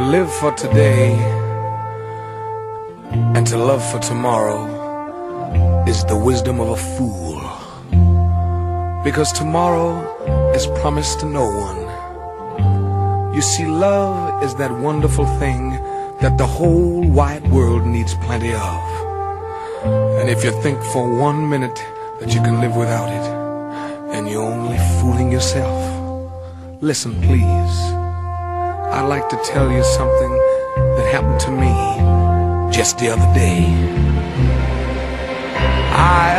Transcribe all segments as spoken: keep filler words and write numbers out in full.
live for today and to love for tomorrow is the wisdom of a fool, because tomorrow is promised to no one. You see, love is that wonderful thing that the whole wide world needs plenty of. And if you think for one minute that you can live without it, then you're only fooling yourself. Listen, please. I'd like to tell you something that happened to me just the other day. I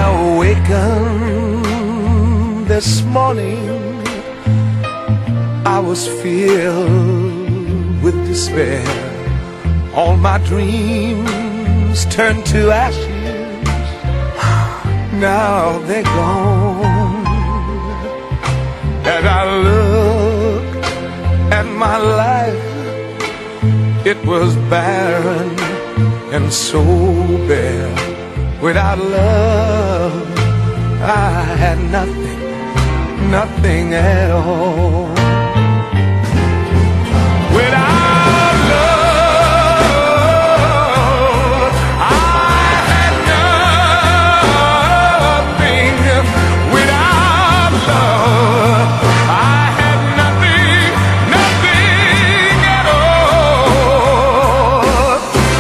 awakened this morning, I was filled with despair. All my dreams turned to ashes, now they're gone. And I looked at my life, it was barren and so bare. Without love, I had nothing, nothing at all. Without love, I had nothing. Without love, I had nothing, nothing at all.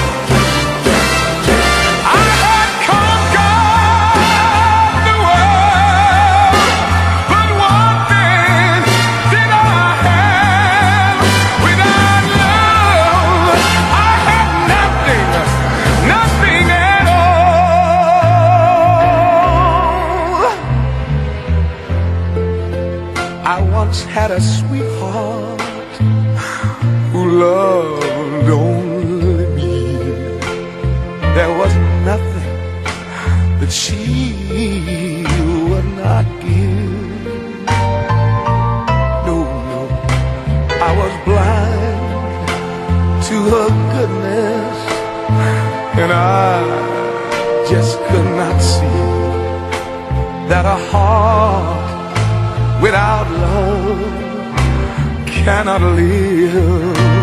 I had conquered the world, but one thing did I have. Without love, I had nothing, nothing at all. I once had a sweetheart who loved only me. There was nothing that she would not give. No, no, I was blind to her goodness, and I just could not see that a heart without love cannot live.